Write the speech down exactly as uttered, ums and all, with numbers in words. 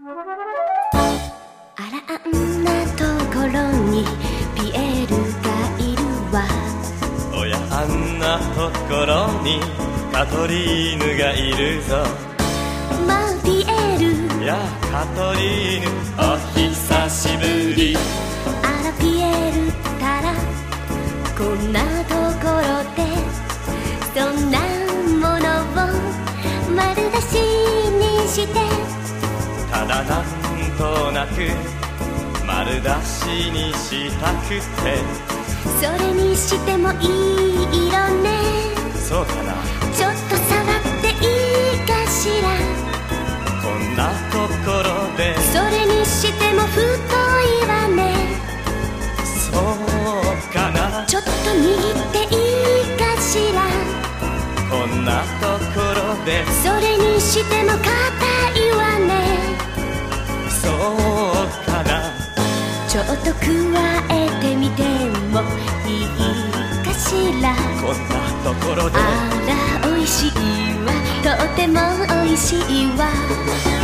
あらあんなところにピエールがいるわ。 おやあんなところにカトリーヌがいるぞ。 まあピエール、 やあカトリーヌお久しぶり。 あらピエールったらこんなところでそんなものを丸出しにして、 ただなんとなく丸出しにしたくて。 それにしてもいい色ね。 そうかな。 ちょっと触っていいかしら。 こんなところで。 それにしても太いわね。 そうかな。 ちょっと握っていいかしら。 こんなところで。 それにしても硬いわね。 そうかな。 ちょっと加えてみてもいいかしら。 こんなところで。 あらおいしいわ、とってもおいしいわ。